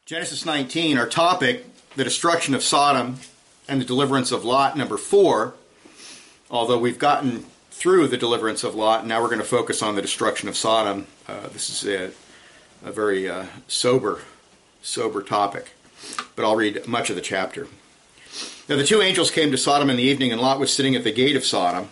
Genesis 19, our topic, the destruction of Sodom and the deliverance of Lot, number 4. Although we've gotten through the deliverance of Lot, now we're going to focus on the destruction of Sodom. This is a very sober topic, but I'll read much of the chapter. Now the two angels came to Sodom in the evening, and Lot was sitting at the gate of Sodom.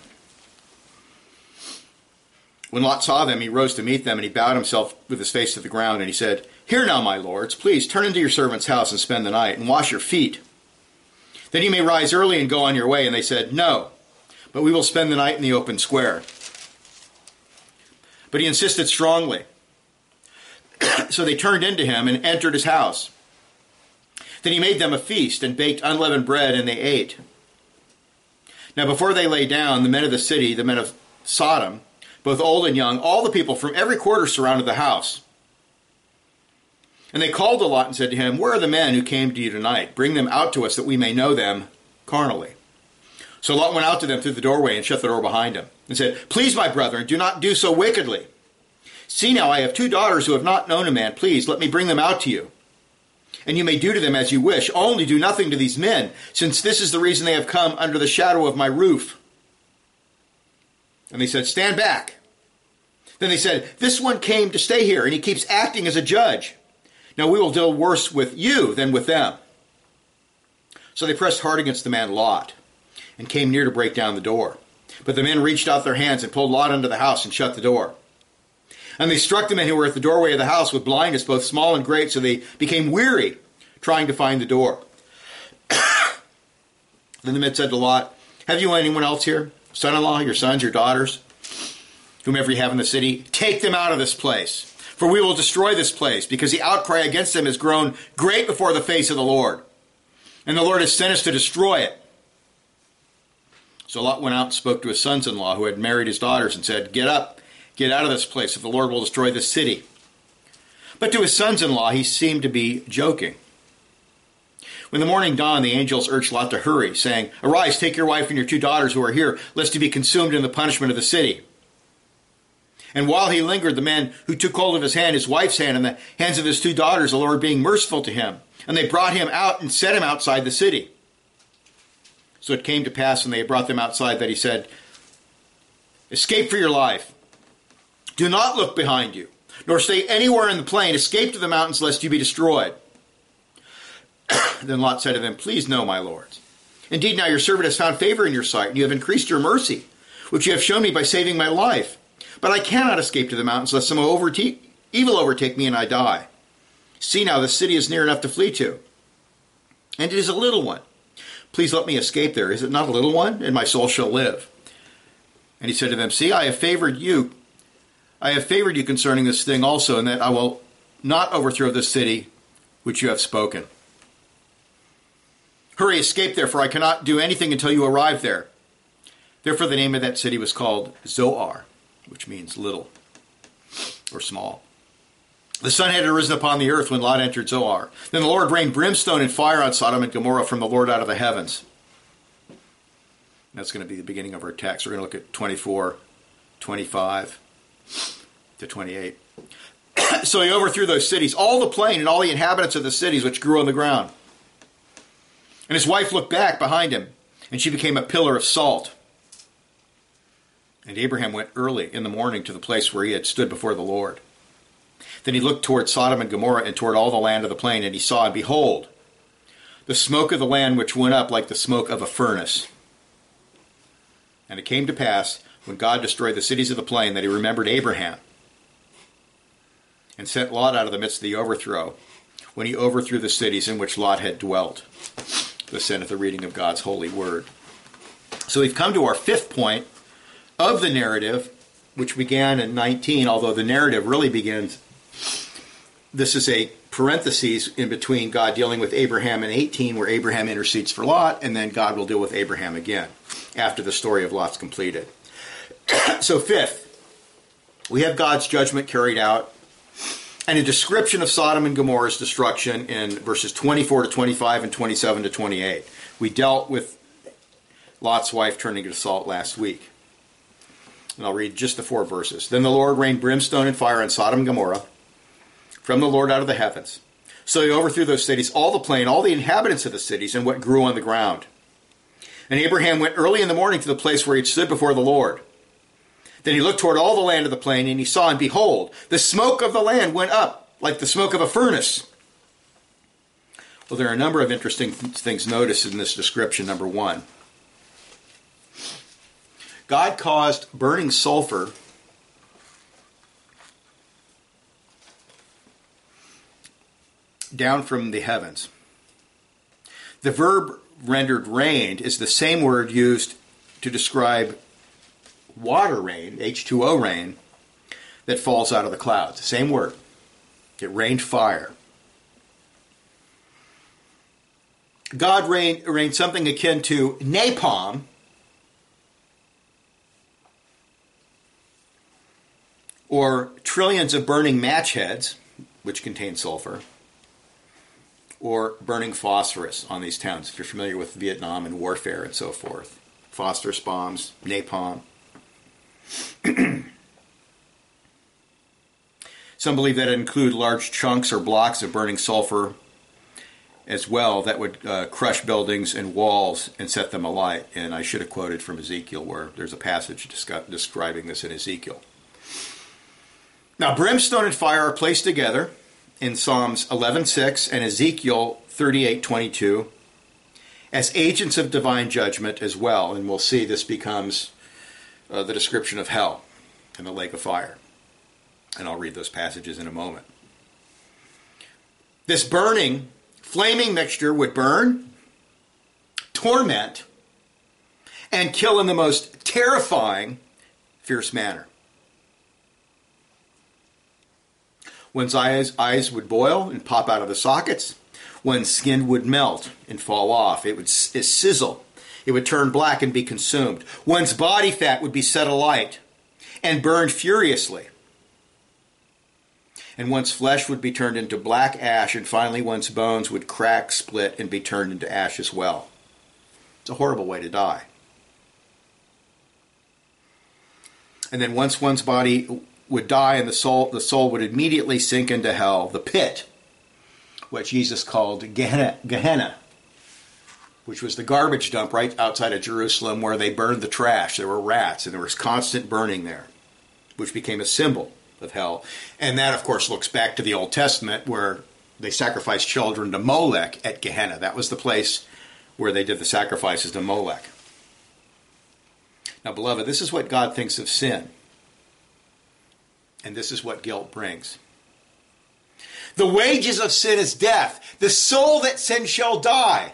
When Lot saw them, he rose to meet them, and he bowed himself with his face to the ground, and he said, "Hear now, my lords, please turn into your servant's house and spend the night, and wash your feet. Then you may rise early and go on your way." And they said, "No, but we will spend the night in the open square." But he insisted strongly. So they turned into him and entered his house. Then he made them a feast and baked unleavened bread, and they ate. Now before they lay down, the men of the city, the men of Sodom, both old and young, all the people from every quarter surrounded the house. And they called to Lot and said to him, "Where are the men who came to you tonight? Bring them out to us that we may know them carnally." So Lot went out to them through the doorway and shut the door behind him and said, "Please, my brethren, do not do so wickedly. See now, I have 2 daughters who have not known a man. Please, let me bring them out to you. And you may do to them as you wish. Only do nothing to these men, since this is the reason they have come under the shadow of my roof." And they said, "Stand back." Then they said, "This one came to stay here, and he keeps acting as a judge. Now we will deal worse with you than with them." So they pressed hard against the man Lot, and came near to break down the door. But the men reached out their hands and pulled Lot into the house and shut the door. And they struck the men who were at the doorway of the house with blindness, both small and great, so they became weary trying to find the door. Then the men said to Lot, "Have you anyone else here? Son-in-law, your sons, your daughters, whomever you have in the city? Take them out of this place, for we will destroy this place, because the outcry against them has grown great before the face of the Lord. And the Lord has sent us to destroy it." So Lot went out and spoke to his sons-in-law who had married his daughters and said, "Get up, get out of this place, if the Lord will destroy this city." But to his sons-in-law he seemed to be joking. When the morning dawned, the angels urged Lot to hurry, saying, "Arise, take your wife and your 2 daughters who are here, lest you be consumed in the punishment of the city." And while he lingered, the man who took hold of his hand, his wife's hand, and the hands of his 2 daughters, the Lord being merciful to him, and they brought him out and set him outside the city. So it came to pass when they had brought them outside that he said, "Escape for your life. Do not look behind you, nor stay anywhere in the plain. Escape to the mountains, lest you be destroyed." Then Lot said to them, "Please no, my lords. Indeed, now your servant has found favor in your sight, and you have increased your mercy, which you have shown me by saving my life. But I cannot escape to the mountains, lest some evil overtake me and I die. See now, the city is near enough to flee to, and it is a little one. Please let me escape there. Is it not a little one? And my soul shall live." And he said to them, "See, I have favored you concerning this thing also, and that I will not overthrow this city which you have spoken. Hurry, escape there, for I cannot do anything until you arrive there." Therefore the name of that city was called Zoar, which means little or small. The sun had arisen upon the earth when Lot entered Zoar. Then the Lord rained brimstone and fire on Sodom and Gomorrah from the Lord out of the heavens. That's going to be the beginning of our text. We're going to look at 24, 25 to 28. So he overthrew those cities, all the plain and all the inhabitants of the cities which grew on the ground. And his wife looked back behind him, and she became a pillar of salt. And Abraham went early in the morning to the place where he had stood before the Lord. Then he looked toward Sodom and Gomorrah and toward all the land of the plain, and he saw, and behold, the smoke of the land which went up like the smoke of a furnace. And it came to pass, when God destroyed the cities of the plain, that he remembered Abraham, and sent Lot out of the midst of the overthrow, when he overthrew the cities in which Lot had dwelt. Thus endeth the reading of God's holy word. So we've come to our 5th point of the narrative, which began in 19, although the narrative really begins, this is a parenthesis in between God dealing with Abraham in 18, where Abraham intercedes for Lot, and then God will deal with Abraham again after the story of Lot's completed. So 5th, we have God's judgment carried out, and a description of Sodom and Gomorrah's destruction in verses 24 to 25 and 27 to 28. We dealt with Lot's wife turning to salt last week. And I'll read just the 4 verses. Then the Lord rained brimstone and fire on Sodom and Gomorrah from the Lord out of the heavens. So he overthrew those cities, all the plain, all the inhabitants of the cities, and what grew on the ground. And Abraham went early in the morning to the place where he had stood before the Lord. Then he looked toward all the land of the plain, and he saw, and behold, the smoke of the land went up like the smoke of a furnace. Well, there are a number of interesting things noticed in this description. Number one, God caused burning sulfur down from the heavens. The verb rendered rained is the same word used to describe water rain, H2O rain, that falls out of the clouds. Same word. It rained fire. God rained something akin to napalm or trillions of burning match heads, which contain sulfur, or burning phosphorus on these towns, if you're familiar with Vietnam and warfare and so forth. Phosphorus bombs, napalm. Some believe that it include large chunks or blocks of burning sulfur as well that would crush buildings and walls and set them alight. And I should have quoted from Ezekiel, where there's a passage describing this in Ezekiel. Now, brimstone and fire are placed together in Psalms 11:6 and Ezekiel 38:22 as agents of divine judgment as well. And we'll see this becomes the description of hell and the lake of fire. And I'll read those passages in a moment. This burning, flaming mixture would burn, torment, and kill in the most terrifying, fierce manner. One's eyes would boil and pop out of the sockets. One's skin would melt and fall off. It would sizzle. It would turn black and be consumed. One's body fat would be set alight and burned furiously. And one's flesh would be turned into black ash, and finally one's bones would crack, split, and be turned into ash as well. It's a horrible way to die. And then once one's body would die and the soul would immediately sink into hell, the pit, what Jesus called Gehenna, which was the garbage dump right outside of Jerusalem where they burned the trash. There were rats, and there was constant burning there, which became a symbol of hell. And that, of course, looks back to the Old Testament where they sacrificed children to Molech at Gehenna. That was the place where they did the sacrifices to Molech. Now, beloved, this is what God thinks of sin. And this is what guilt brings. The wages of sin is death. The soul that sins shall die.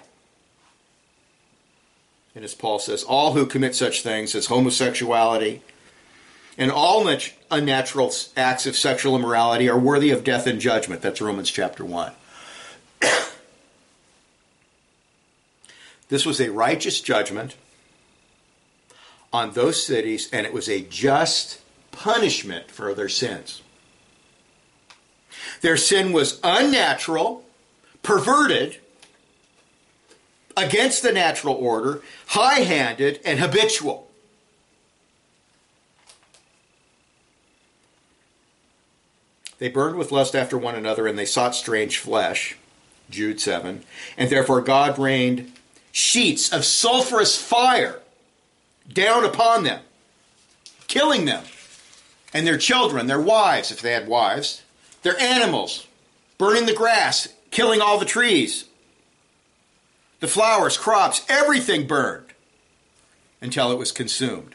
And as Paul says, all who commit such things as homosexuality and all unnatural acts of sexual immorality are worthy of death and judgment. That's Romans chapter 1. This was a righteous judgment on those cities, and it was a just punishment for their sins. Their sin was unnatural, perverted, against the natural order, high-handed, and habitual. They burned with lust after one another, and they sought strange flesh, Jude 7, and therefore God rained sheets of sulfurous fire down upon them, killing them, and their children, their wives, if they had wives, their animals, burning the grass, killing all the trees, the flowers, crops, everything burned until it was consumed.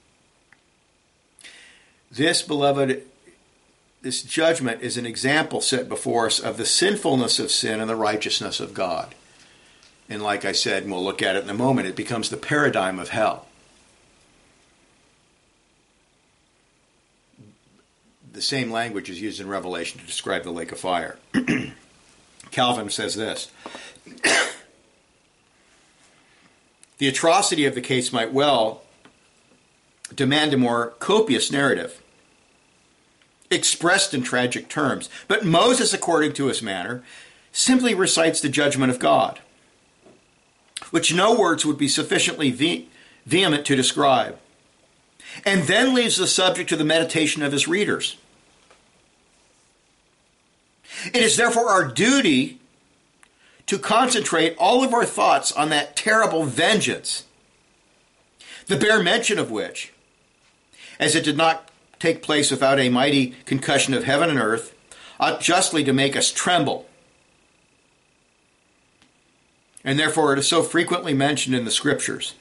This, beloved, this judgment is an example set before us of the sinfulness of sin and the righteousness of God. And like I said, and we'll look at it in a moment, it becomes the paradigm of hell. The same language is used in Revelation to describe the lake of fire. Calvin says this: the atrocity of the case might well demand a more copious narrative, expressed in tragic terms. But Moses, according to his manner, simply recites the judgment of God, which no words would be sufficiently vehement to describe, and then leaves the subject to the meditation of his readers. It is therefore our duty to concentrate all of our thoughts on that terrible vengeance, the bare mention of which, as it did not take place without a mighty concussion of heaven and earth, ought justly to make us tremble. And therefore it is so frequently mentioned in the Scriptures.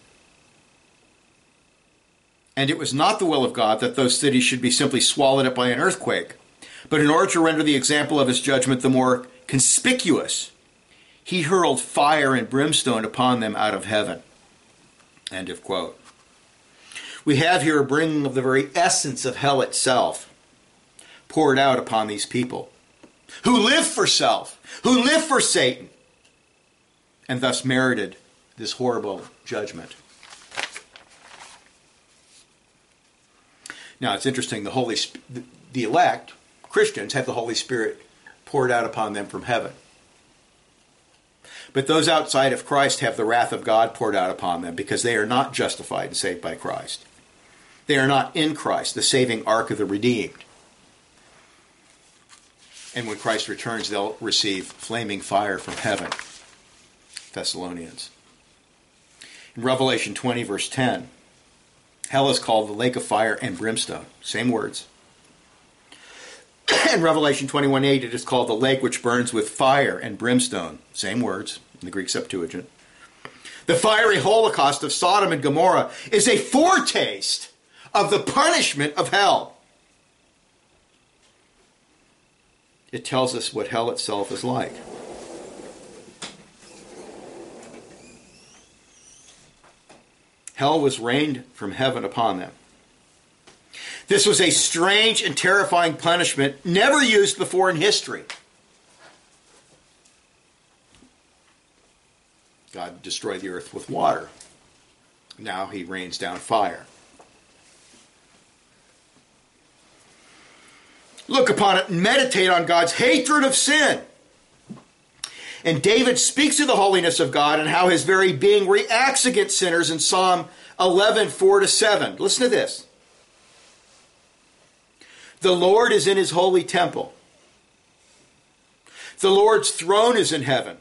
And it was not the will of God that those cities should be simply swallowed up by an earthquake, but in order to render the example of his judgment the more conspicuous, he hurled fire and brimstone upon them out of heaven. End of quote. We have here a bringing of the very essence of hell itself poured out upon these people who live for self, who live for Satan, and thus merited this horrible judgment. Now it's interesting, the elect, Christians, have the Holy Spirit poured out upon them from heaven. But those outside of Christ have the wrath of God poured out upon them because they are not justified and saved by Christ. They are not in Christ, the saving ark of the redeemed. And when Christ returns, they'll receive flaming fire from heaven. Thessalonians. In Revelation 20, verse 10, hell is called the lake of fire and brimstone. Same words. In Revelation 21:8, it is called the lake which burns with fire and brimstone. Same words in the Greek Septuagint. The fiery holocaust of Sodom and Gomorrah is a foretaste of the punishment of hell. It tells us what hell itself is like. Hell was rained from heaven upon them. This was a strange and terrifying punishment never used before in history. God destroyed the earth with water. Now he rains down fire. Look upon it and meditate on God's hatred of sin. And David speaks of the holiness of God and how his very being reacts against sinners in Psalm 11, 4-7. Listen to this. The Lord is in his holy temple. The Lord's throne is in heaven.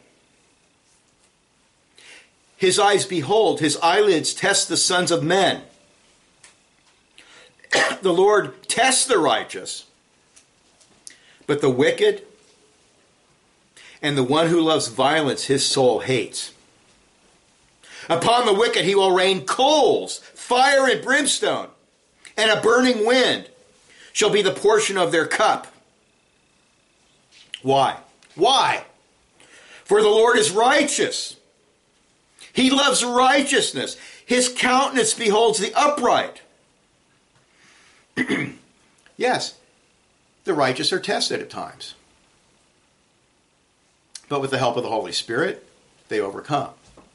His eyes behold, his eyelids test the sons of men. The Lord tests the righteous, but the wicked and the one who loves violence his soul hates. Upon the wicked he will rain coals, fire and brimstone, and a burning wind shall be the portion of their cup. Why? Why? For the Lord is righteous. He loves righteousness. His countenance beholds the upright. Yes, the righteous are tested at times. But with the help of the Holy Spirit, they overcome.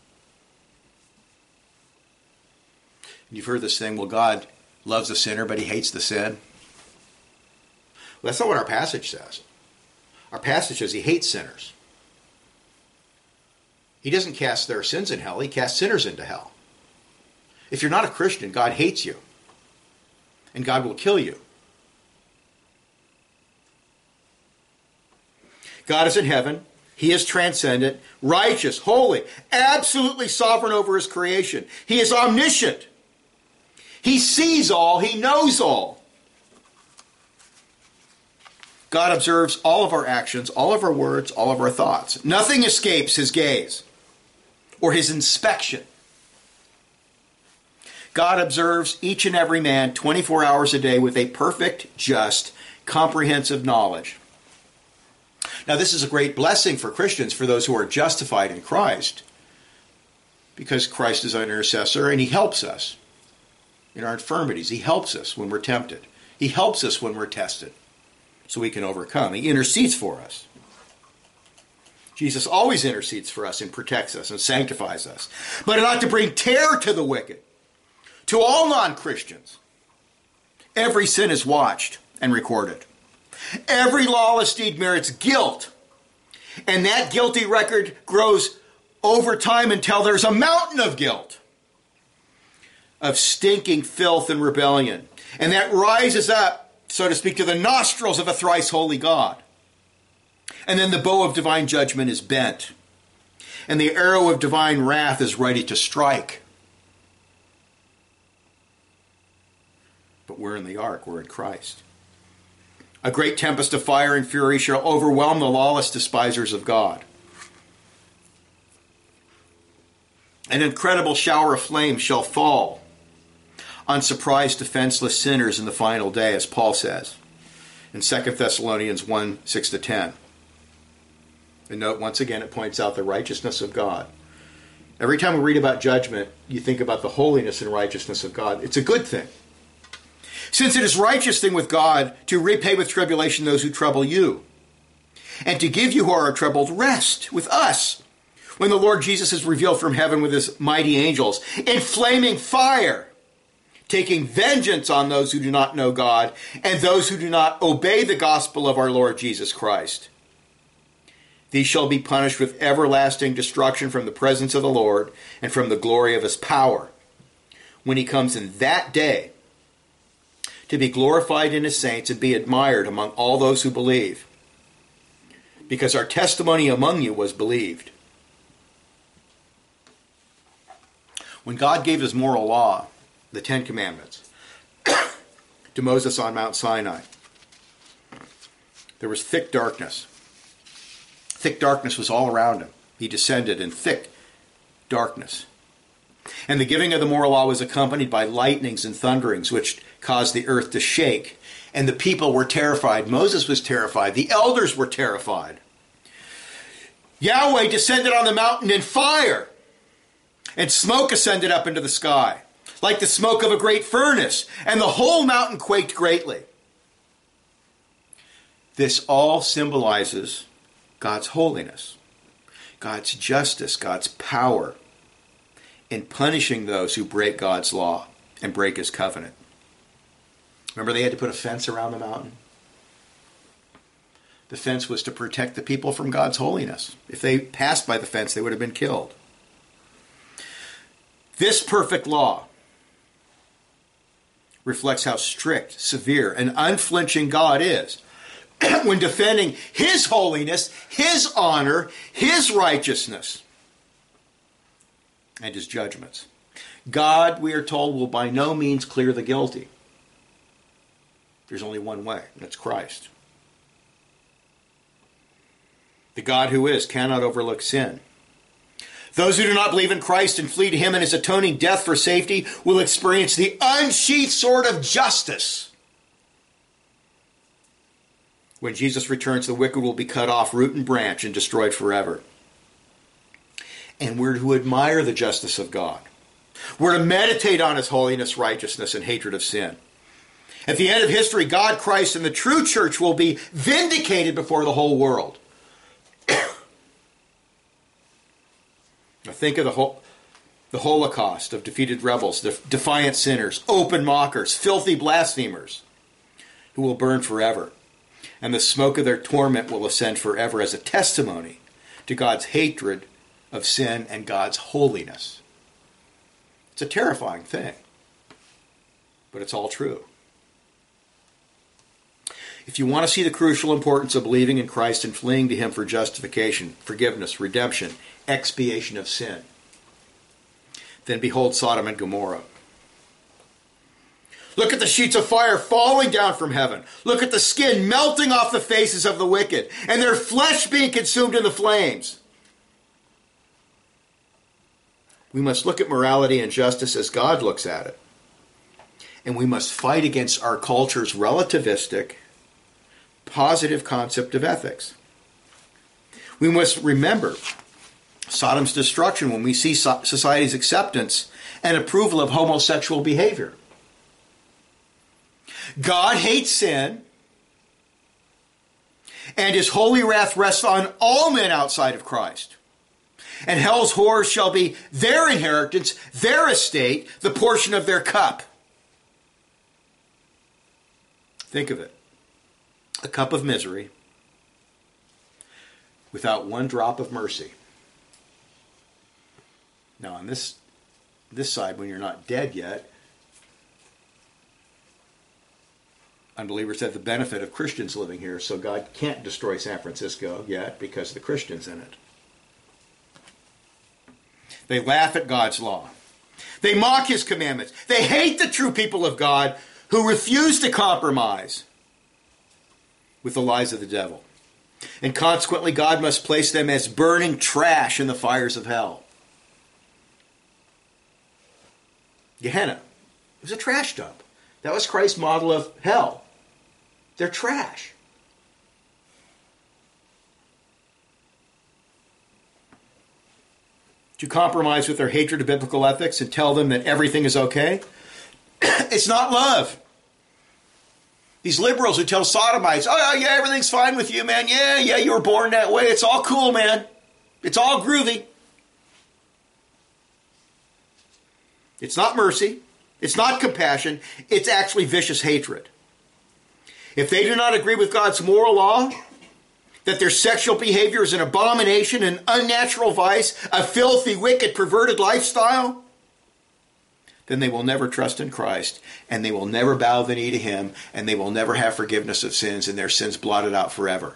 You've heard this thing, well, God loves the sinner, but he hates the sin. Well, that's not what our passage says. Our passage says he hates sinners. He doesn't cast their sins in hell, he casts sinners into hell. If you're not a Christian, God hates you. And God will kill you. God is in heaven. He is transcendent, righteous, holy, absolutely sovereign over his creation. He is omniscient. He sees all. He knows all. God observes all of our actions, all of our words, all of our thoughts. Nothing escapes his gaze or his inspection. God observes each and every man 24 hours a day with a perfect, just, comprehensive knowledge. Now, this is a great blessing for Christians, for those who are justified in Christ, because Christ is our intercessor and he helps us in our infirmities. He helps us when we're tempted. He helps us when we're tested so we can overcome. He intercedes for us. Jesus always intercedes for us and protects us and sanctifies us. But not to bring terror to the wicked, to all non-Christians. Every sin is watched and recorded. Every lawless deed merits guilt. And that guilty record grows over time until there's a mountain of guilt, of stinking filth and rebellion. And that rises up, so to speak, to the nostrils of a thrice holy God. And then the bow of divine judgment is bent. And the arrow of divine wrath is ready to strike. But we're in the ark. We're in Christ. A great tempest of fire and fury shall overwhelm the lawless despisers of God. An incredible shower of flames shall fall on surprised, defenseless sinners in the final day, as Paul says in 2 Thessalonians 1, 6-10. And note, once again, it points out the righteousness of God. Every time we read about judgment, you think about the holiness and righteousness of God. It's a good thing. Since it is righteous thing with God to repay with tribulation those who trouble you, and to give you who are troubled rest with us, when the Lord Jesus is revealed from heaven with his mighty angels in flaming fire, taking vengeance on those who do not know God and those who do not obey the gospel of our Lord Jesus Christ. These shall be punished with everlasting destruction from the presence of the Lord and from the glory of his power, when he comes in that day to be glorified in his saints and be admired among all those who believe, because our testimony among you was believed. When God gave his moral law, the Ten Commandments, to Moses on Mount Sinai, there was thick darkness. Thick darkness was all around him. He descended in thick darkness. And the giving of the moral law was accompanied by lightnings and thunderings, which caused the earth to shake. And the people were terrified. Moses was terrified. The elders were terrified. Yahweh descended on the mountain in fire, and smoke ascended up into the sky, like the smoke of a great furnace, and the whole mountain quaked greatly. This all symbolizes God's holiness, God's justice, God's power in punishing those who break God's law and break his covenant. Remember, they had to put a fence around the mountain? The fence was to protect the people from God's holiness. If they passed by the fence, they would have been killed. This perfect law reflects how strict, severe, and unflinching God is when defending his holiness, his honor, his righteousness, and his judgments. God, we are told, will by no means clear the guilty. There's only one way, and that's Christ. The God who is cannot overlook sin. Those who do not believe in Christ and flee to him and his atoning death for safety will experience the unsheathed sword of justice. When Jesus returns, the wicked will be cut off root and branch and destroyed forever. And we're to admire the justice of God. We're to meditate on his holiness, righteousness, and hatred of sin. At the end of history, God, Christ, and the true church will be vindicated before the whole world. Now think of the Holocaust of defeated rebels, the defiant sinners, open mockers, filthy blasphemers, who will burn forever. And the smoke of their torment will ascend forever as a testimony to God's hatred of sin and God's holiness. It's a terrifying thing, but it's all true. If you want to see the crucial importance of believing in Christ and fleeing to him for justification, forgiveness, redemption, expiation of sin, then behold Sodom and Gomorrah. Look at the sheets of fire falling down from heaven. Look at the skin melting off the faces of the wicked, and their flesh being consumed in the flames. We must look at morality and justice as God looks at it. And we must fight against our culture's relativistic, positive concept of ethics. We must remember Sodom's destruction when we see society's acceptance and approval of homosexual behavior. God hates sin, and his holy wrath rests on all men outside of Christ. And hell's horrors shall be their inheritance, their estate, the portion of their cup. Think of it. A cup of misery without one drop of mercy. Now on this side, when you're not dead yet, Unbelievers have the benefit of Christians living here, so God can't destroy San Francisco yet because of the Christians in it. They laugh at God's law. They mock his commandments. They hate the true people of God who refuse to compromise with the lies of the devil. And consequently, God must place them as burning trash in the fires of hell. Gehenna, it was a trash dump. That was Christ's model of hell. They're trash. To compromise with their hatred of biblical ethics and tell them that everything is okay? It's not love. These liberals who tell sodomites, oh yeah, everything's fine with you, man. Yeah, you were born that way. It's all cool, man. It's all groovy. It's not mercy. It's not compassion. It's actually vicious hatred. If they do not agree with God's moral law, that their sexual behavior is an abomination, an unnatural vice, a filthy, wicked, perverted lifestyle, then they will never trust in Christ, and they will never bow the knee to him, and they will never have forgiveness of sins, and their sins blotted out forever.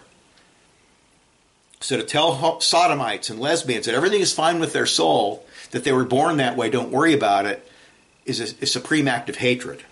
So to tell sodomites and lesbians that everything is fine with their soul, that they were born that way, don't worry about it, is a supreme act of hatred.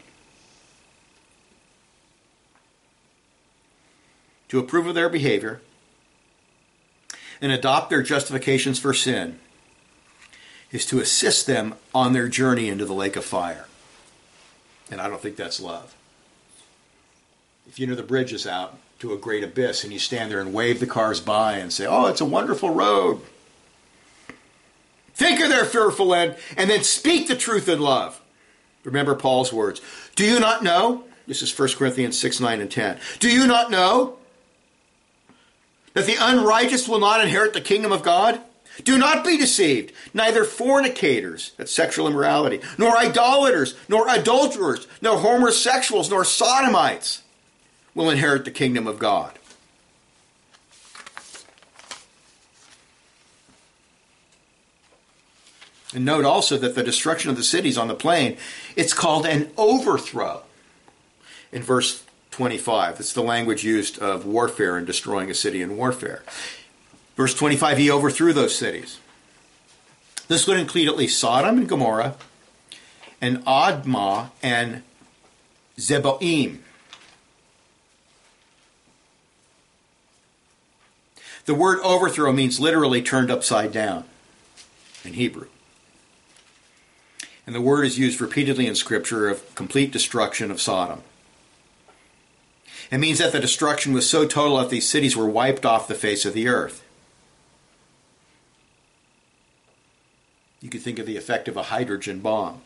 To approve of their behavior and adopt their justifications for sin is to assist them on their journey into the lake of fire. And I don't think that's love. If you know the bridge is out to a great abyss and you stand there and wave the cars by and say, oh, it's a wonderful road. Think of their fearful end and then speak the truth in love. Remember Paul's words. Do you not know? This is 1 Corinthians 6, 9, and 10. Do you not know that the unrighteous will not inherit the kingdom of God? Do not be deceived. Neither fornicators, that's sexual immorality, nor idolaters, nor adulterers, nor homosexuals, nor sodomites will inherit the kingdom of God. And note also that the destruction of the cities on the plain, it's called an overthrow. In verse 25, it's the language used of warfare and destroying a city in warfare. Verse 25, he overthrew those cities. This would include at least Sodom and Gomorrah, and Admah and Zeboim. The word overthrow means literally turned upside down in Hebrew. And the word is used repeatedly in Scripture of complete destruction of Sodom. It means that the destruction was so total that these cities were wiped off the face of the earth. You could think of the effect of a hydrogen bomb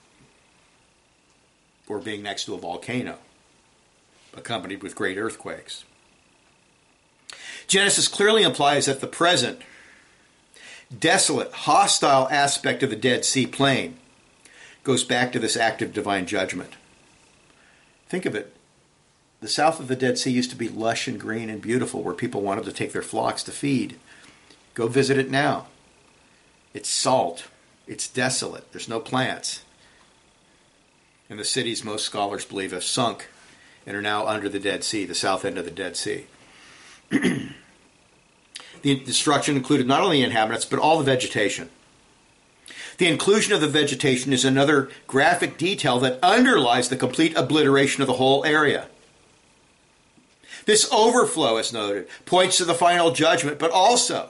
or being next to a volcano, accompanied with great earthquakes. Genesis clearly implies that the present, desolate, hostile aspect of the Dead Sea plain goes back to this act of divine judgment. Think of it. The south of the Dead Sea used to be lush and green and beautiful, where people wanted to take their flocks to feed. Go visit it now. It's salt. It's desolate. There's no plants. And the cities, most scholars believe, have sunk and are now under the Dead Sea, the south end of the Dead Sea. The destruction included not only the inhabitants, but all the vegetation. The inclusion of the vegetation is another graphic detail that underlies the complete obliteration of the whole area. This overflow, as noted, points to the final judgment, but also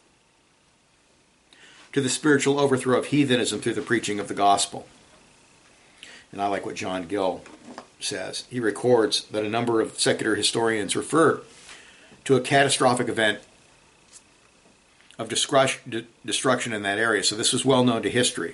to the spiritual overthrow of heathenism through the preaching of the gospel. And I like what John Gill says. He records that a number of secular historians refer to a catastrophic event of destruction in that area. So this was well known to history.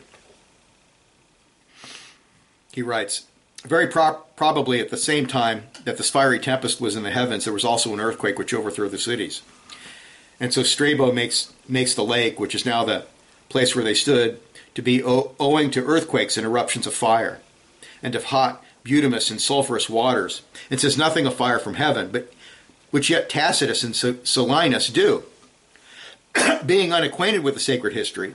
He writes, very probably at the same time that this fiery tempest was in the heavens, there was also an earthquake which overthrew the cities. And so Strabo makes the lake, which is now the place where they stood, to be owing to earthquakes and eruptions of fire, and of hot, bituminous, and sulfurous waters. It says nothing of fire from heaven, but which yet Tacitus and Solinus do, being unacquainted with the sacred history.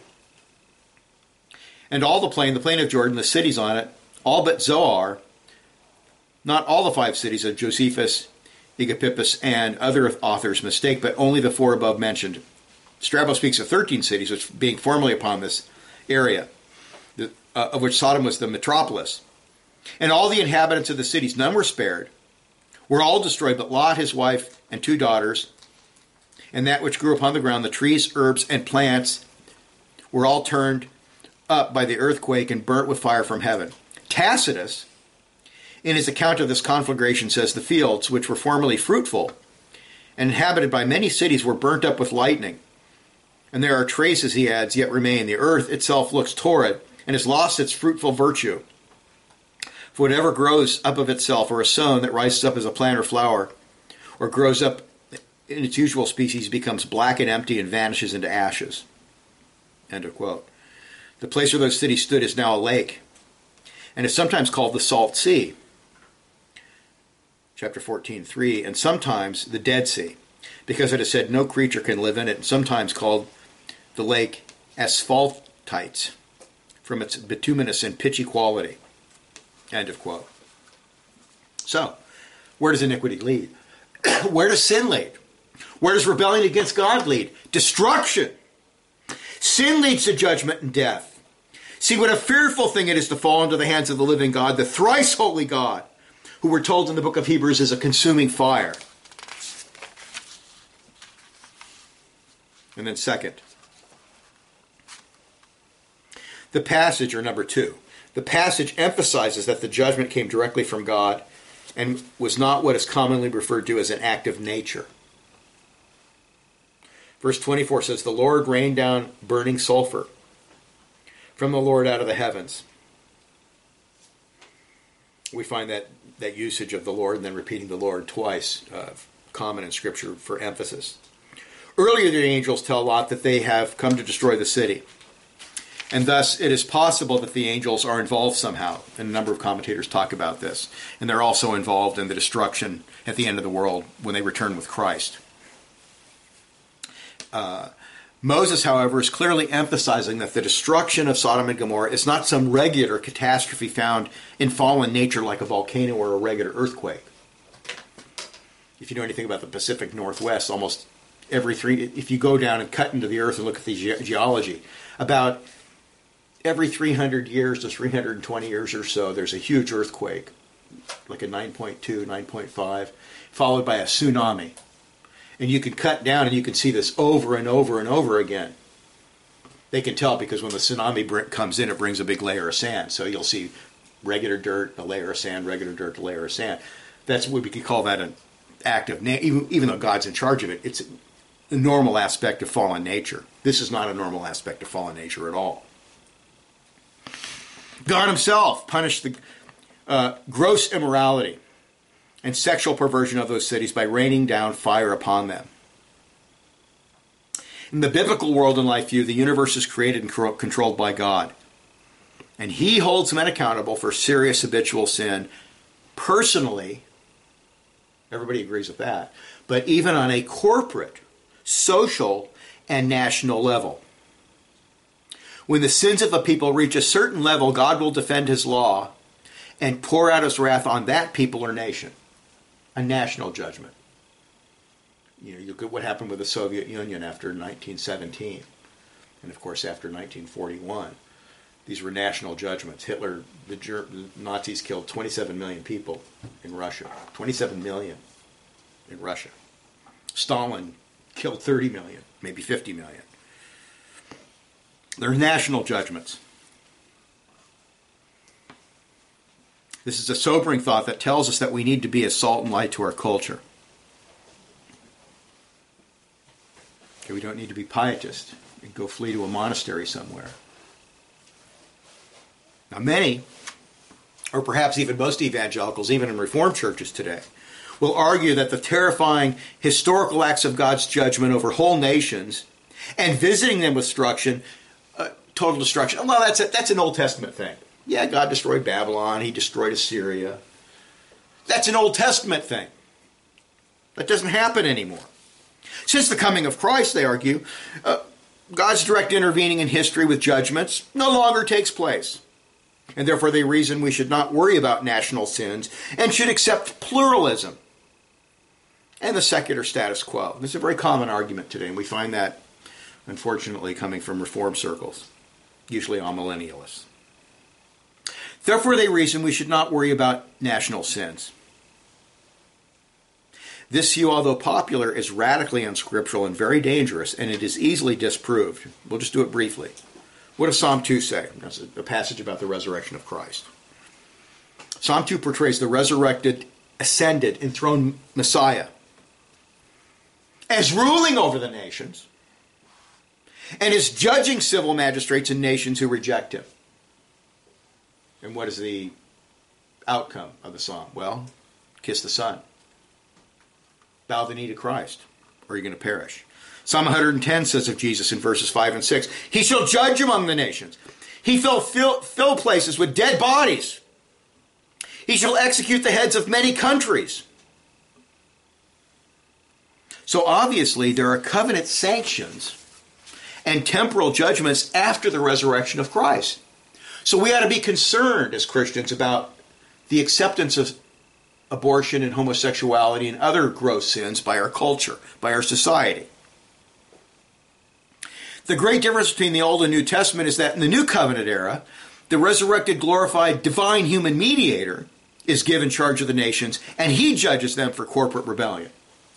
And all the plain of Jordan, the cities on it, all but Zoar, not all the 5 cities of Josephus, Agapippus, and other authors mistake, but only the 4 above mentioned. Strabo speaks of 13 cities, which being formerly upon this area, of which Sodom was the metropolis. And all the inhabitants of the cities, none were spared, were all destroyed, but Lot, his wife, and 2 daughters, and that which grew upon the ground, the trees, herbs, and plants, were all turned up by the earthquake and burnt with fire from heaven. Tacitus, in his account of this conflagration, says the fields, which were formerly fruitful and inhabited by many cities, were burnt up with lightning. And there are traces, he adds, yet remain. The earth itself looks torrid and has lost its fruitful virtue. For whatever grows up of itself, or is sown that rises up as a plant or flower, or grows up in its usual species, becomes black and empty and vanishes into ashes. End of quote. The place where those cities stood is now a lake, and is sometimes called the Salt Sea, chapter 14:3, and sometimes the Dead Sea, because it is said no creature can live in it, and sometimes called the lake Asphaltites, from its bituminous and pitchy quality. End of quote. So, where does iniquity lead? Where does sin lead? Where does rebellion against God lead? Destruction. Sin leads to judgment and death. See what a fearful thing it is to fall into the hands of the living God, the thrice holy God, who we're told in the book of Hebrews is a consuming fire. And then second, the passage, or number 2, the passage emphasizes that the judgment came directly from God and was not what is commonly referred to as an act of nature. Verse 24 says, the Lord rained down burning sulfur from the Lord out of the heavens. We find that usage of the Lord and then repeating the Lord twice, common in Scripture for emphasis. Earlier, the angels tell Lot that they have come to destroy the city. And thus, it is possible that the angels are involved somehow. And a number of commentators talk about this. And they're also involved in the destruction at the end of the world when they return with Christ. Moses, however, is clearly emphasizing that the destruction of Sodom and Gomorrah is not some regular catastrophe found in fallen nature like a volcano or a regular earthquake. If you know anything about the Pacific Northwest, almost if you go down and cut into the earth and look at the geology, about every 300 years to 320 years or so, there's a huge earthquake, like a 9.2, 9.5, followed by a tsunami. And you can cut down and you can see this over and over and over again. They can tell because when the tsunami comes in, it brings a big layer of sand. So you'll see regular dirt, a layer of sand, regular dirt, a layer of sand. That's what we could call that an act of even though God's in charge of it, it's a normal aspect of fallen nature. This is not a normal aspect of fallen nature at all. God himself punished the gross immorality and sexual perversion of those cities by raining down fire upon them. In the biblical world and life view, the universe is created and controlled by God. And he holds men accountable for serious habitual sin personally. Everybody agrees with that. But even on a corporate, social, and national level. When the sins of a people reach a certain level, God will defend his law and pour out his wrath on that people or nation. A national judgment. You look at what happened with the Soviet Union after 1917. And of course after 1941. These were national judgments. Hitler, the Nazis killed 27 million people in Russia. 27 million in Russia. Stalin killed 30 million, maybe 50 million. They're national judgments. This is a sobering thought that tells us that we need to be a salt and light to our culture. Okay, we don't need to be pietists and go flee to a monastery somewhere. Now many, or perhaps even most evangelicals, even in Reformed churches today, will argue that the terrifying historical acts of God's judgment over whole nations and visiting them with total destruction, well, that's an Old Testament thing. Yeah, God destroyed Babylon. He destroyed Assyria. That's an Old Testament thing. That doesn't happen anymore. Since the coming of Christ, they argue, God's direct intervening in history with judgments no longer takes place. and therefore they reason we should not worry about national sins and should accept pluralism and the secular status quo. This is a very common argument today, and we find that, unfortunately, coming from reform circles, usually amillennialists. Therefore they reason we should not worry about national sins. This view, although popular, is radically unscriptural and very dangerous, and it is easily disproved. We'll just do it briefly. What does Psalm 2 say? That's a passage about the resurrection of Christ. Psalm 2 portrays the resurrected, ascended, enthroned Messiah as ruling over the nations and is judging civil magistrates and nations who reject him. And what is the outcome of the psalm? Well, kiss the Son. Bow the knee to Christ, or you're going to perish. Psalm 110 says of Jesus in verses 5 and 6, he shall judge among the nations. He shall fill places with dead bodies. He shall execute the heads of many countries. So obviously there are covenant sanctions and temporal judgments after the resurrection of Christ. So we ought to be concerned as Christians about the acceptance of abortion and homosexuality and other gross sins by our culture, by our society. The great difference between the Old and New Testament is that in the New Covenant era, the resurrected, glorified, divine human mediator is given charge of the nations, and he judges them for corporate rebellion.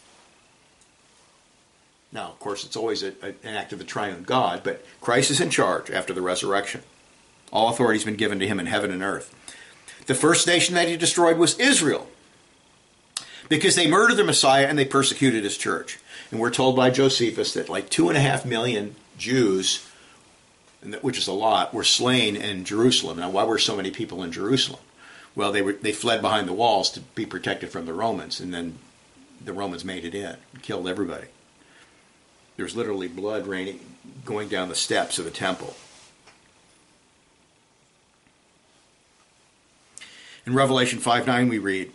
Now, of course, it's always an act of the triune God, but Christ is in charge after the resurrection. All authority has been given to him in heaven and earth. The first nation that he destroyed was Israel, because they murdered the Messiah and they persecuted his church. And we're told by Josephus that like 2.5 million Jews, which is a lot, were slain in Jerusalem. Now, why were so many people in Jerusalem? Well, they fled behind the walls to be protected from the Romans, and then the Romans made it in and killed everybody. There's literally blood raining, going down the steps of the temple. In Revelation 5:9 we read,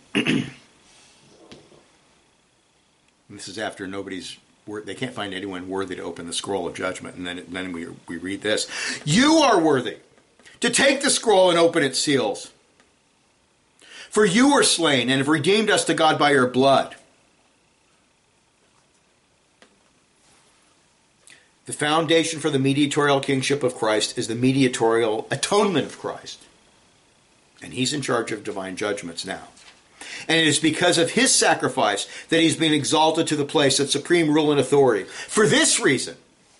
this is after they can't find anyone worthy to open the scroll of judgment. And then we read this. You are worthy to take the scroll and open its seals. For you were slain and have redeemed us to God by your blood. The foundation for the mediatorial kingship of Christ is the mediatorial atonement of Christ. And he's in charge of divine judgments now. And it is because of his sacrifice that he's been exalted to the place of supreme rule and authority. For this reason,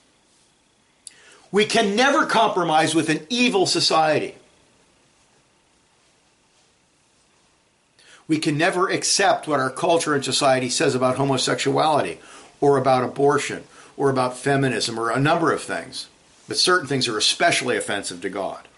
we can never compromise with an evil society. We can never accept what our culture and society says about homosexuality or about abortion or about feminism or a number of things. But certain things are especially offensive to God.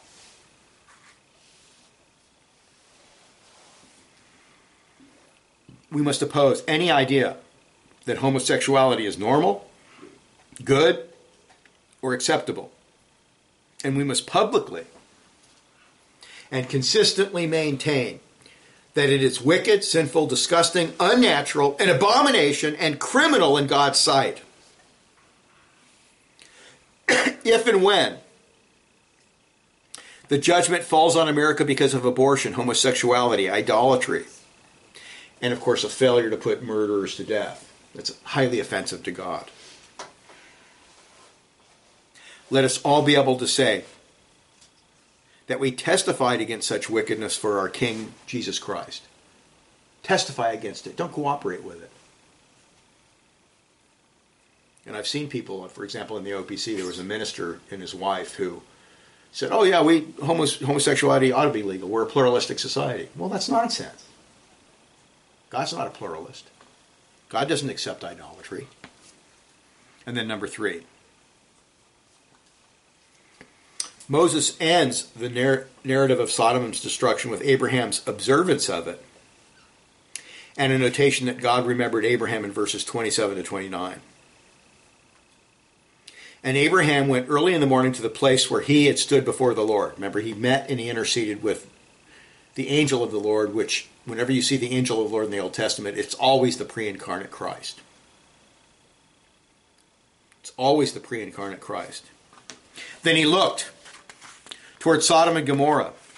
We must oppose any idea that homosexuality is normal, good, or acceptable. And we must publicly and consistently maintain that it is wicked, sinful, disgusting, unnatural, an abomination, and criminal in God's sight. If and when the judgment falls on America because of abortion, homosexuality, idolatry, and of course a failure to put murderers to death, that's highly offensive to God. Let us all be able to say that we testified against such wickedness for our King, Jesus Christ. Testify against it. Don't cooperate with it. And I've seen people, for example, in the OPC, there was a minister and his wife who said, oh yeah, homosexuality ought to be legal. We're a pluralistic society. Well, that's nonsense. God's not a pluralist. God doesn't accept idolatry. And then number 3. Moses ends the narrative of Sodom's destruction with Abraham's observance of it and a notation that God remembered Abraham in verses 27 to 29. And Abraham went early in the morning to the place where he had stood before the Lord. Remember, he met and he interceded with the angel of the Lord, which whenever you see the angel of the Lord in the Old Testament, it's always the pre-incarnate Christ. It's always the pre-incarnate Christ. Then he looked toward Sodom and Gomorrah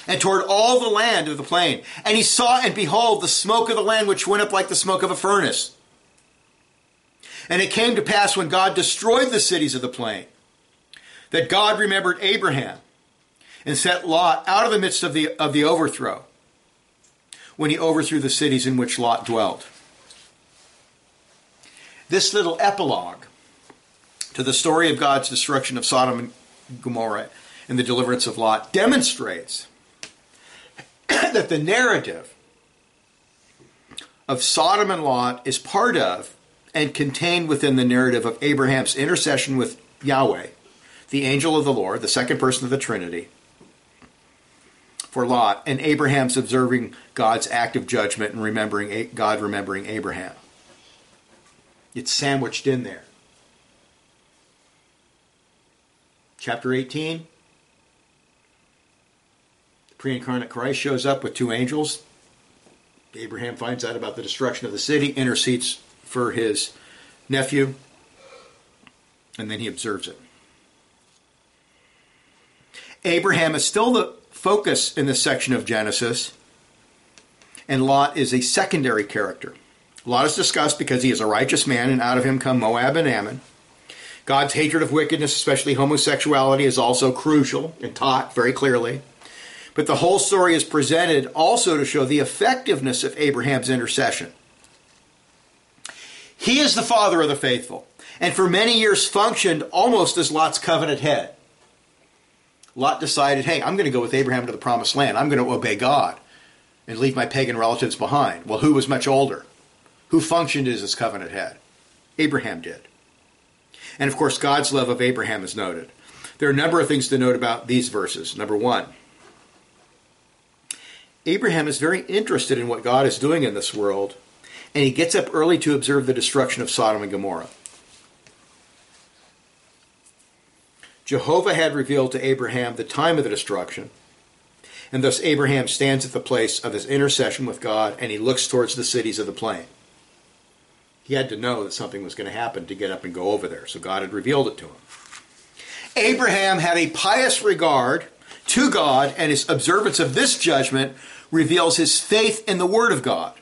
and toward all the land of the plain. And he saw, and behold, the smoke of the land which went up like the smoke of a furnace. And it came to pass when God destroyed the cities of the plain, that God remembered Abraham and set Lot out of the midst of the overthrow, when he overthrew the cities in which Lot dwelt. This little epilogue to the story of God's destruction of Sodom and Gomorrah and the deliverance of Lot demonstrates that the narrative of Sodom and Lot is part of and contained within the narrative of Abraham's intercession with Yahweh, the angel of the Lord, the second person of the Trinity, for Lot, and Abraham's observing God's act of judgment and God remembering Abraham. It's sandwiched in there. Chapter 18, the pre-incarnate Christ shows up with two angels. Abraham finds out about the destruction of the city, intercedes for his nephew, and then he observes it. Abraham is still the focus in this section of Genesis, and Lot is a secondary character. Lot is discussed because he is a righteous man, and out of him come Moab and Ammon. God's hatred of wickedness, especially homosexuality, is also crucial and taught very clearly. But the whole story is presented also to show the effectiveness of Abraham's intercession. He is the father of the faithful, and for many years functioned almost as Lot's covenant head. Lot decided, hey, I'm going to go with Abraham to the promised land. I'm going to obey God and leave my pagan relatives behind. Well, who was much older? Who functioned as his covenant head? Abraham did. And of course, God's love of Abraham is noted. There are a number of things to note about these verses. Number one, Abraham is very interested in what God is doing in this world, and he gets up early to observe the destruction of Sodom and Gomorrah. Jehovah had revealed to Abraham the time of the destruction, and thus Abraham stands at the place of his intercession with God, and he looks towards the cities of the plain. He had to know that something was going to happen to get up and go over there, so God had revealed it to him. Abraham had a pious regard to God, and his observance of this judgment reveals his faith in the Word of God.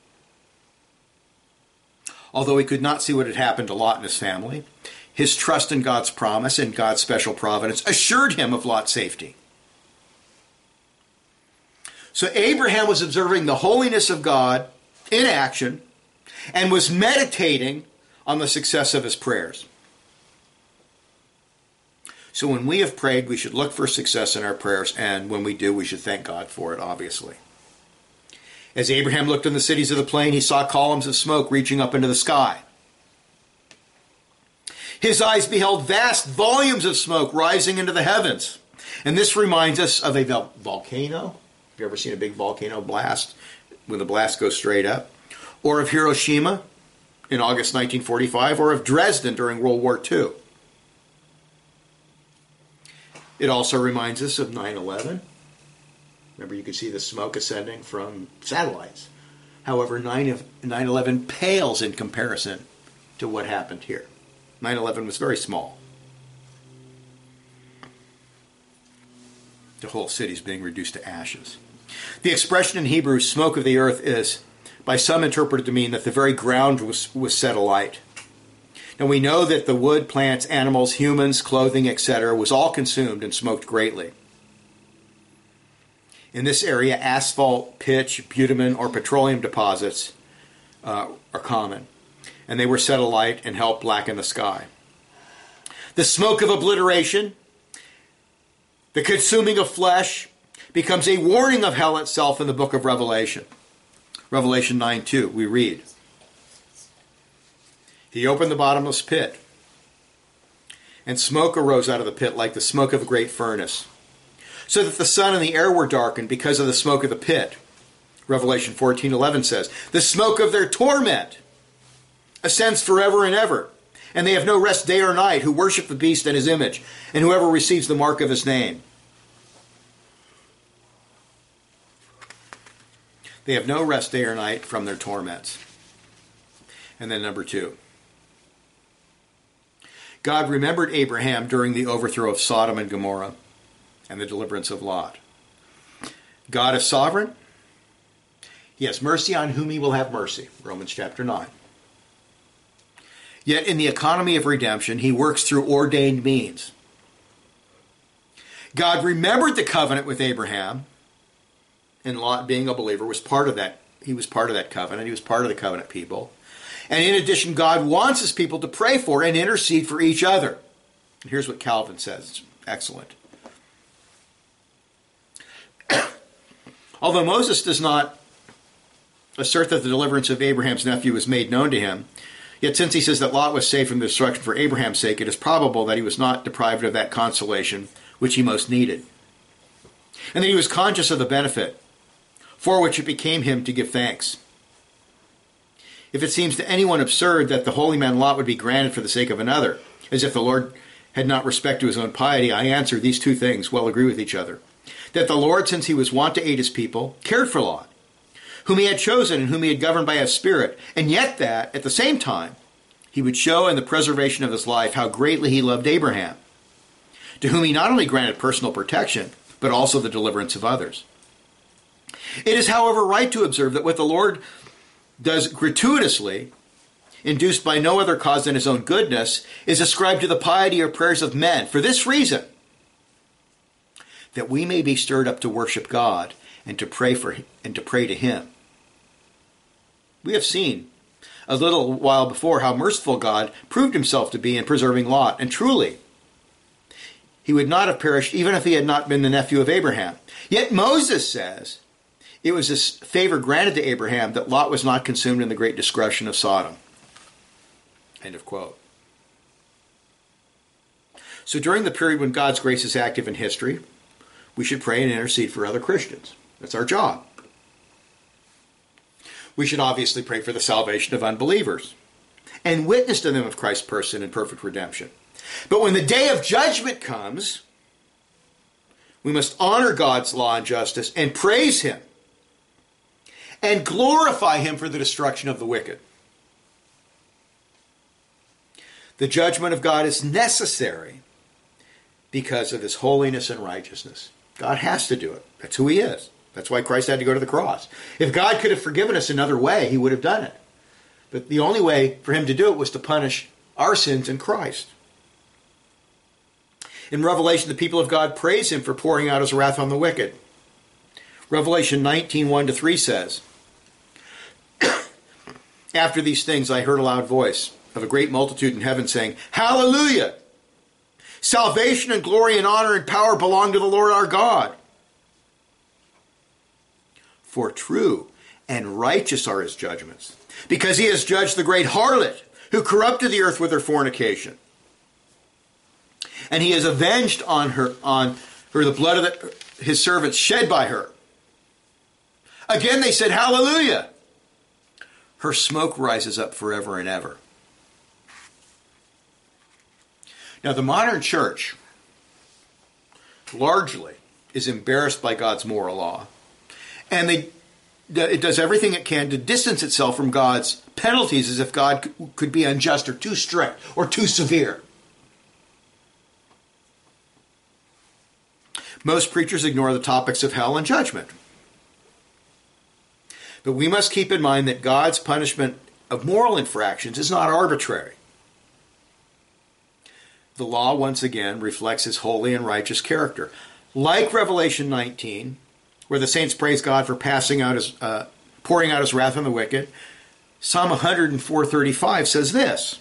Although he could not see what had happened to Lot and his family, his trust in God's promise and God's special providence assured him of Lot's safety. So Abraham was observing the holiness of God in action and was meditating on the success of his prayers. So when we have prayed, we should look for success in our prayers, and when we do, we should thank God for it, obviously. As Abraham looked in the cities of the plain, he saw columns of smoke reaching up into the sky. His eyes beheld vast volumes of smoke rising into the heavens. And this reminds us of a volcano. Have you ever seen a big volcano blast when the blast goes straight up? Or of Hiroshima in August 1945, or of Dresden during World War II. It also reminds us of 9/11. Remember, you could see the smoke ascending from satellites. However, 9/11 pales in comparison to what happened here. 9/11 was very small. The whole city is being reduced to ashes. The expression in Hebrew, smoke of the earth, is by some interpreted to mean that the very ground was set alight. Now we know that the wood, plants, animals, humans, clothing, etc. was all consumed and smoked greatly. In this area, asphalt, pitch, bitumen, or petroleum deposits are common, and they were set alight and helped blacken the sky. The smoke of obliteration, the consuming of flesh, becomes a warning of hell itself in the book of Revelation. Revelation 9:2, we read, "He opened the bottomless pit, and smoke arose out of the pit like the smoke of a great furnace, so that the sun and the air were darkened because of the smoke of the pit." Revelation 14:11 says, "The smoke of their torment ascends forever and ever, and they have no rest day or night who worship the beast and his image, and whoever receives the mark of his name." They have no rest day or night from their torments. And then number 2. God remembered Abraham during the overthrow of Sodom and Gomorrah and the deliverance of Lot. God is sovereign. He has mercy on whom he will have mercy. Romans chapter 9. Yet in the economy of redemption, he works through ordained means. God remembered the covenant with Abraham, and Lot, being a believer, was part of that. He was part of that covenant. He was part of the covenant people. And in addition, God wants his people to pray for and intercede for each other. And here's what Calvin says. It's excellent. Although Moses does not assert that the deliverance of Abraham's nephew was made known to him, yet since he says that Lot was saved from destruction for Abraham's sake, it is probable that he was not deprived of that consolation which he most needed, and that he was conscious of the benefit for which it became him to give thanks. If it seems to anyone absurd that the holy man Lot would be granted for the sake of another, as if the Lord had not respect to his own piety, I answer, these two things well agree with each other. That the Lord, since he was wont to aid his people, cared for Lot, whom he had chosen and whom he had governed by his Spirit, and yet that, at the same time, he would show in the preservation of his life how greatly he loved Abraham, to whom he not only granted personal protection, but also the deliverance of others. It is, however, right to observe that what the Lord does gratuitously, induced by no other cause than his own goodness, is ascribed to the piety or prayers of men, for this reason, that we may be stirred up to worship God and to pray for him, and to pray to him. We have seen a little while before how merciful God proved himself to be in preserving Lot, and truly, he would not have perished even if he had not been the nephew of Abraham. Yet Moses says it was this favor granted to Abraham that Lot was not consumed in the great destruction of Sodom. End of quote. So during the period when God's grace is active in history, we should pray and intercede for other Christians. That's our job. We should obviously pray for the salvation of unbelievers and witness to them of Christ's person and perfect redemption. But when the day of judgment comes, we must honor God's law and justice and praise him and glorify him for the destruction of the wicked. The judgment of God is necessary because of his holiness and righteousness. God has to do it. That's who he is. That's why Christ had to go to the cross. If God could have forgiven us another way, he would have done it. But the only way for him to do it was to punish our sins in Christ. In Revelation, the people of God praise him for pouring out his wrath on the wicked. Revelation 19, 1-3 says, After these things I heard a loud voice of a great multitude in heaven saying, Hallelujah! Salvation and glory and honor and power belong to the Lord our God. For true and righteous are his judgments, because he has judged the great harlot who corrupted the earth with her fornication. And he has avenged on her the blood of his servants shed by her. Again they said, Hallelujah! Her smoke rises up forever and ever. Now, the modern church largely is embarrassed by God's moral law, and it does everything it can to distance itself from God's penalties as if God could be unjust or too strict or too severe. Most preachers ignore the topics of hell and judgment. But we must keep in mind that God's punishment of moral infractions is not arbitrary. The law, once again, reflects his holy and righteous character. Like Revelation 19, where the saints praise God for pouring out his wrath on the wicked, Psalm 104:35 says this,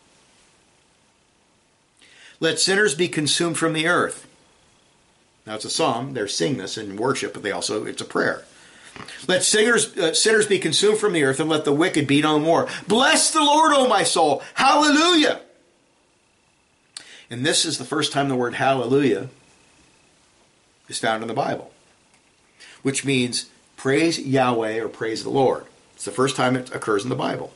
Let sinners be consumed from the earth. Now it's a psalm, they sing this in worship, but it's a prayer. Let sinners be consumed from the earth, and let the wicked be no more. Bless the Lord, O my soul. Hallelujah. And this is the first time the word hallelujah is found in the Bible, which means praise Yahweh or praise the Lord. It's the first time it occurs in the Bible.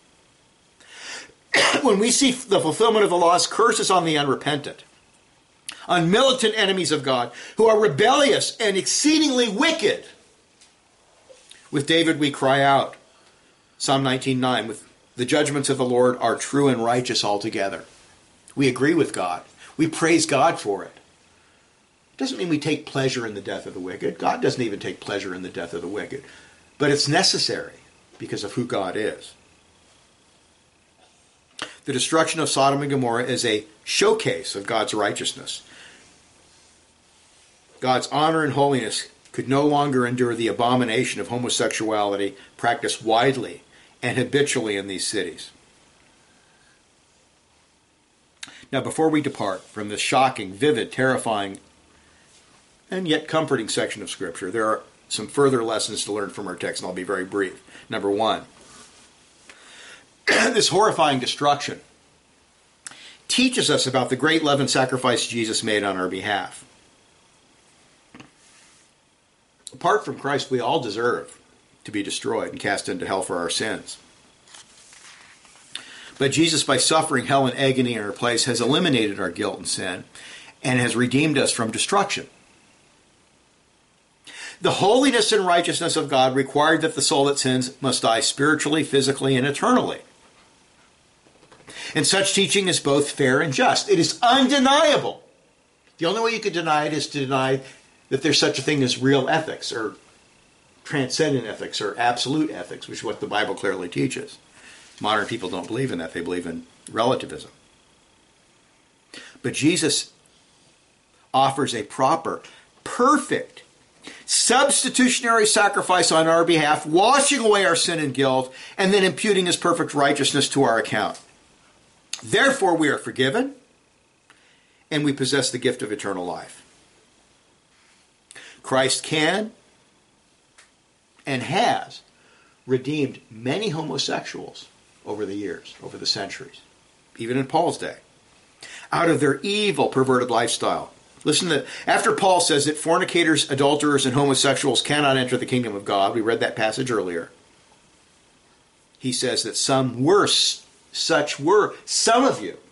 When we see the fulfillment of the law's curses on the unrepentant, on militant enemies of God who are rebellious and exceedingly wicked, with David we cry out, Psalm 19:9, with the judgments of the Lord are true and righteous altogether. We agree with God. We praise God for it. It Doesn't mean we take pleasure in the death of the wicked. God doesn't even take pleasure in the death of the wicked. But it's necessary because of who God is. The destruction of Sodom and Gomorrah is a showcase of God's righteousness. God's honor and holiness could no longer endure the abomination of homosexuality practiced widely and habitually in these cities. Now, before we depart from this shocking, vivid, terrifying, and yet comforting section of Scripture, there are some further lessons to learn from our text, and I'll be very brief. Number one, this horrifying destruction teaches us about the great love and sacrifice Jesus made on our behalf. Apart from Christ, we all deserve to be destroyed and cast into hell for our sins. But Jesus, by suffering hell and agony in our place, has eliminated our guilt and sin and has redeemed us from destruction. The holiness and righteousness of God required that the soul that sins must die spiritually, physically, and eternally. And such teaching is both fair and just. It is undeniable. The only way you could deny it is to deny that there's such a thing as real ethics or transcendent ethics or absolute ethics, which is what the Bible clearly teaches. Modern people don't believe in that. They believe in relativism. But Jesus offers a proper, perfect, substitutionary sacrifice on our behalf, washing away our sin and guilt, and then imputing his perfect righteousness to our account. Therefore, we are forgiven, and we possess the gift of eternal life. Christ can and has redeemed many homosexuals over the years, over the centuries, even in Paul's day, out of their evil, perverted lifestyle. Listen to, after Paul says that fornicators, adulterers, and homosexuals cannot enter the kingdom of God, we read that passage earlier, he says that some worse, such were some of you.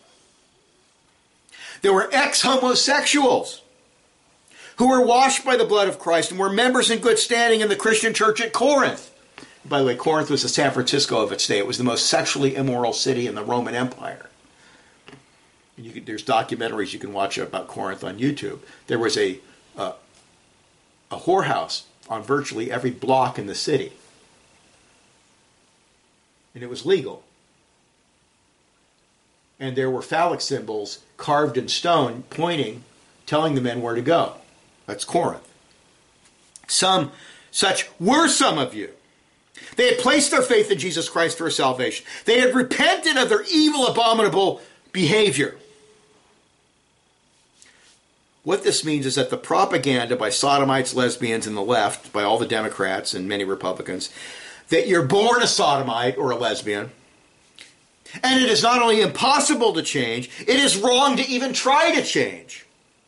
There were ex-homosexuals who were washed by the blood of Christ and were members in good standing in the Christian church at Corinth. By the way, Corinth was the San Francisco of its day. It was the most sexually immoral city in the Roman Empire. There's documentaries you can watch about Corinth on YouTube. There was a whorehouse on virtually every block in the city. And it was legal. And there were phallic symbols carved in stone pointing, telling the men where to go. That's Corinth. Such were some of you. They had placed their faith in Jesus Christ for salvation. They had repented of their evil, abominable behavior. What this means is that the propaganda by sodomites, lesbians, and the left, by all the Democrats and many Republicans, that you're born a sodomite or a lesbian, and it is not only impossible to change, it is wrong to even try to change.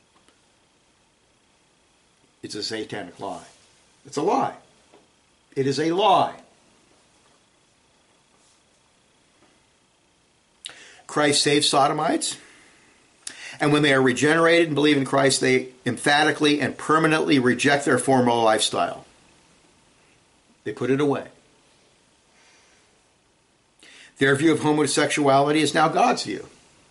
It's a satanic lie. It's a lie. It is a lie. Christ saves sodomites, and when they are regenerated and believe in Christ, they emphatically and permanently reject their former lifestyle. They put it away. Their view of homosexuality is now God's view.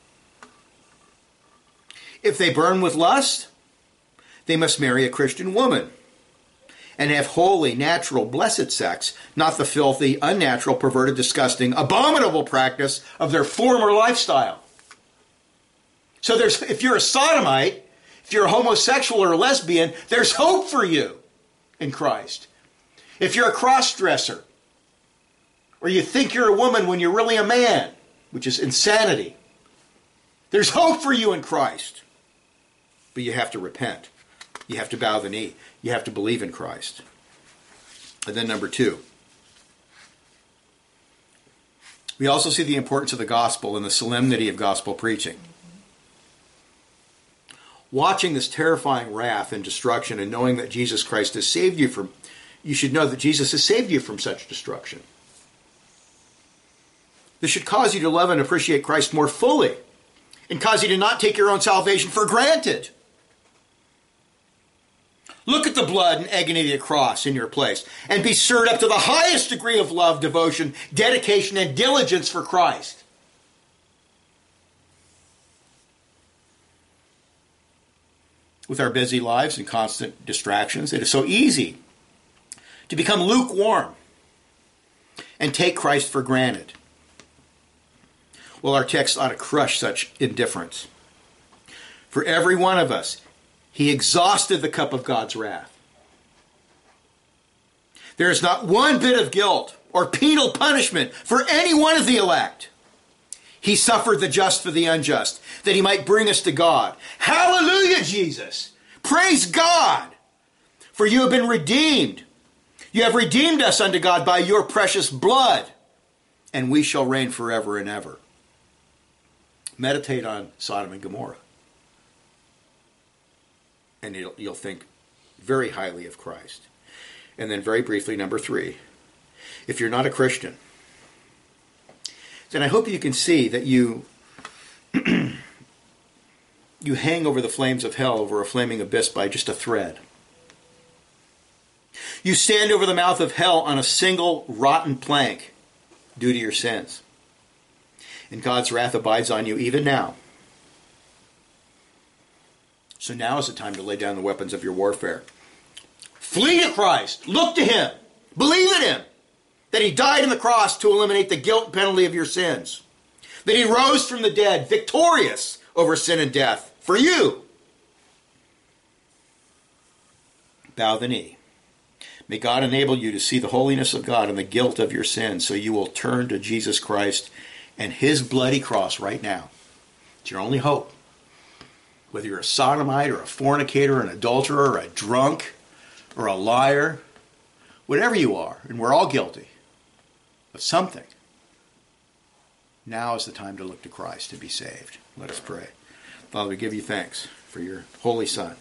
If they burn with lust, they must marry a Christian woman and have holy, natural, blessed sex, not the filthy, unnatural, perverted, disgusting, abominable practice of their former lifestyle. So if you're a sodomite, if you're a homosexual or a lesbian, there's hope for you in Christ. If you're a cross-dresser, or you think you're a woman when you're really a man, which is insanity, there's hope for you in Christ. But you have to repent. You have to bow the knee. You have to believe in Christ. And then number two, we also see the importance of the gospel and the solemnity of gospel preaching. Watching this terrifying wrath and destruction and knowing that Jesus Christ has saved you from, you should know that Jesus has saved you from such destruction. This should cause you to love and appreciate Christ more fully and cause you to not take your own salvation for granted. Look at the blood and agony of the cross in your place and be stirred up to the highest degree of love, devotion, dedication, and diligence for Christ. with our busy lives and constant distractions, it is so easy to become lukewarm and take Christ for granted. Well, our text ought to crush such indifference. For every one of us, he exhausted the cup of God's wrath. There is not one bit of guilt or penal punishment for any one of the elect. He suffered the just for the unjust, that he might bring us to God. Hallelujah, Jesus! Praise God! For you have been redeemed. You have redeemed us unto God by your precious blood, and we shall reign forever and ever. Meditate on Sodom and Gomorrah, and you'll think very highly of Christ. And then very briefly, number 3, if you're not a Christian, then I hope you can see that you you hang over the flames of hell, over a flaming abyss by just a thread. You stand over the mouth of hell on a single rotten plank due to your sins. And God's wrath abides on you even now. So now is the time to lay down the weapons of your warfare. Flee to Christ. Look to him. Believe in him. That he died on the cross to eliminate the guilt and penalty of your sins. That he rose from the dead, victorious over sin and death for you. Bow the knee. May God enable you to see the holiness of God and the guilt of your sins, so you will turn to Jesus Christ and his bloody cross right now. It's your only hope. Whether you're a sodomite or a fornicator, an adulterer, or a drunk, or a liar, whatever you are, and we're all guilty of something, now is the time to look to Christ to be saved. Let us pray. Father, we give you thanks for your holy Son.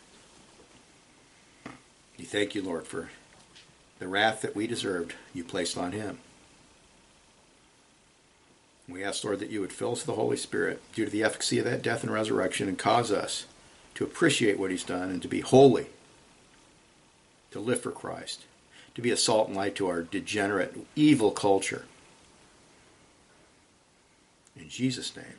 We thank you, Lord, for the wrath that we deserved you placed on him. We ask, Lord, that you would fill us with the Holy Spirit due to the efficacy of that death and resurrection, and cause us to appreciate what he's done and to be holy, to live for Christ, to be a salt and light to our degenerate, evil culture. In Jesus' name.